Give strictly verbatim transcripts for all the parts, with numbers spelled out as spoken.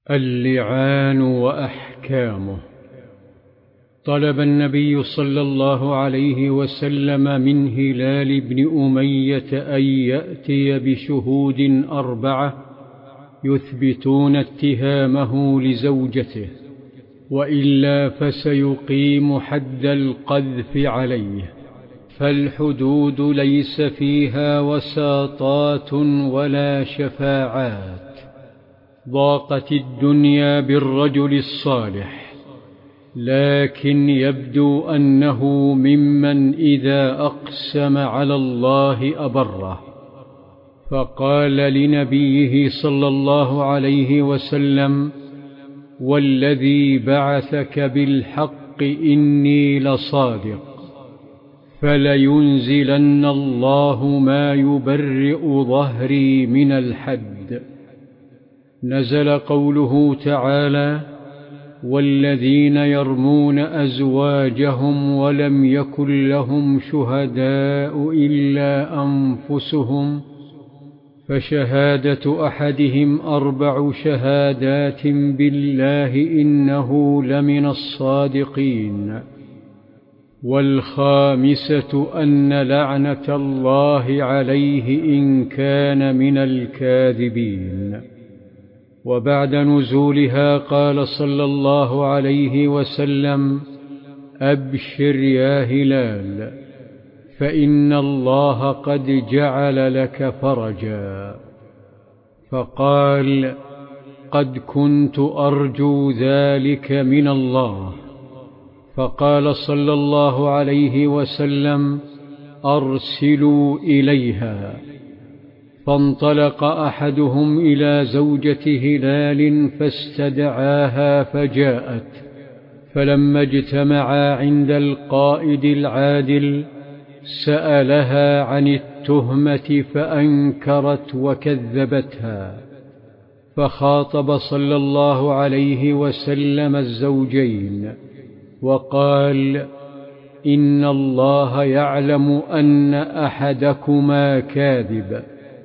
اللعان وأحكامه. طلب النبي صلى الله عليه وسلم من هلال بن أمية أن يأتي بشهود أربعة يثبتون اتهامه لزوجته، وإلا فسيقيم حد القذف عليه. فالحدود ليس فيها وساطات ولا شفاعات. ضاقت الدنيا بالرجل الصالح، لكن يبدو أنه ممن إذا أقسم على الله أبره. فقال لنبيه صلى الله عليه وسلم: والذي بعثك بالحق إني لصادق، فلينزلن الله ما يبرئ ظهري من الحد. نزل قوله تعالى: والذين يرمون أزواجهم ولم يكن لهم شهداء إلا أنفسهم فشهادة أحدهم أربع شهادات بالله إنه لمن الصادقين. والخامسة أن لعنة الله عليه إن كان من الكاذبين. وبعد نزولها قال صلى الله عليه وسلم: أبشر يا هلال، فإن الله قد جعل لك فرجا. فقال: قد كنت أرجو ذلك من الله. فقال صلى الله عليه وسلم: أرسلوا إليها. فانطلق أحدهم إلى زوجة هلال فاستدعاها فجاءت. فلما اجتمعا عند القائد العادل سألها عن التهمة فأنكرت وكذبتها. فخاطب صلى الله عليه وسلم الزوجين وقال: إن الله يعلم أن أحدكما كاذب،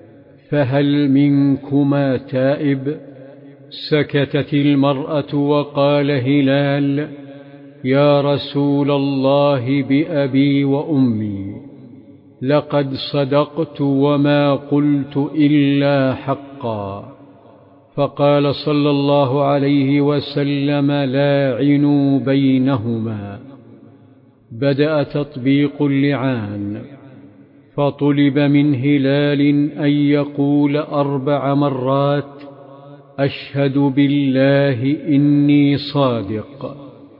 فهل منكما تائب؟ سكتت المرأة وقال هلال: يا رسول الله بأبي وأمي، لقد صدقت وما قلت إلا حقا. فقال صلى الله عليه وسلم: لاعنوا بينهما. بدأ تطبيق اللعان، فطلب من هلال أن يقول أربع مرات: أشهد بالله إني صادق،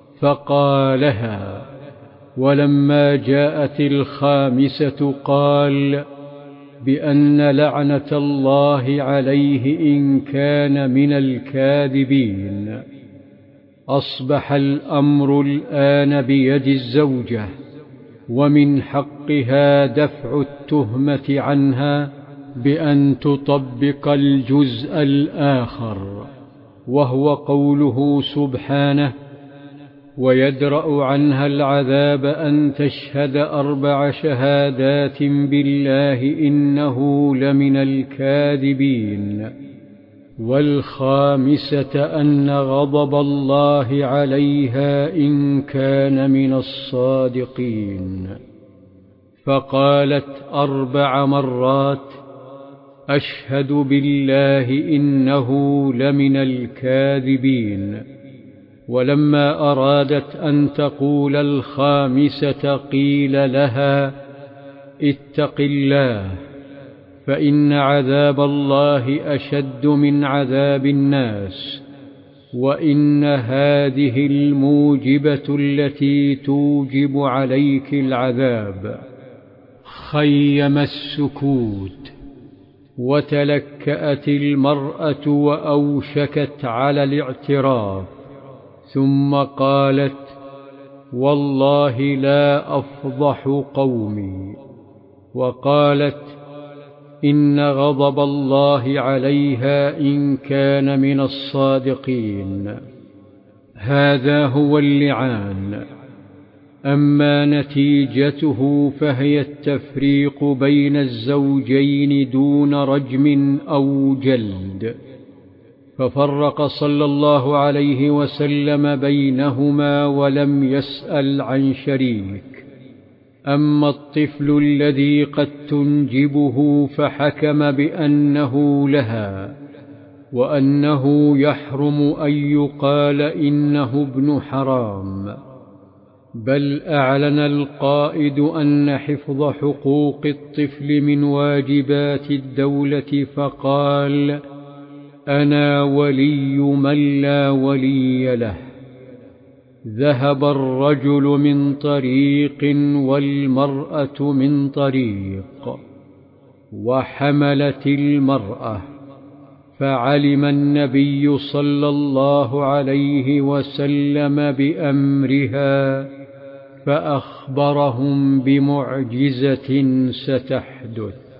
فقالها. ولما جاءت الخامسة قال: بأن لعنة الله عليه إن كان من الكاذبين. أصبح الأمر الآن بيد الزوجة، ومن حقها دفع التهمة عنها بأن تطبق الجزء الآخر، وهو قوله سبحانه: ويدرأ عنها العذاب أن تشهد أربع شهادات بالله إنه لمن الكاذبين. والخامسة أن غضب الله عليها إن كان من الصادقين. فقالت أربع مرات: أشهد بالله إنه لمن الكاذبين. ولما أرادت أن تقول الخامسة قيل لها: اتق الله، فإن عذاب الله أشد من عذاب الناس، وإن هذه الموجبة التي توجب عليك العذاب. خيم السكوت، وتلكأت المرأة وأوشكت على الاعتراف، ثم قالت: والله لا أفضح قومي. وقالت: إن غضب الله عليها إن كان من الصادقين. هذا هو اللعان. أما نتيجته فهي التفريق بين الزوجين دون رجم أو جلد. ففرق صلى الله عليه وسلم بينهما ولم يسأل عن شريك. أما الطفل الذي قد تنجبه فحكم بأنه لها، وأنه يحرم أن يقال إنه ابن حرام، بل أعلن القائد أن حفظ حقوق الطفل من واجبات الدولة، فقال: أنا ولي من لا ولي له. ذهب الرجل من طريق والمرأة من طريق، وحملت المرأة، فعلم النبي صلى الله عليه وسلم بأمرها، فأخبرهم بمعجزة ستحدث.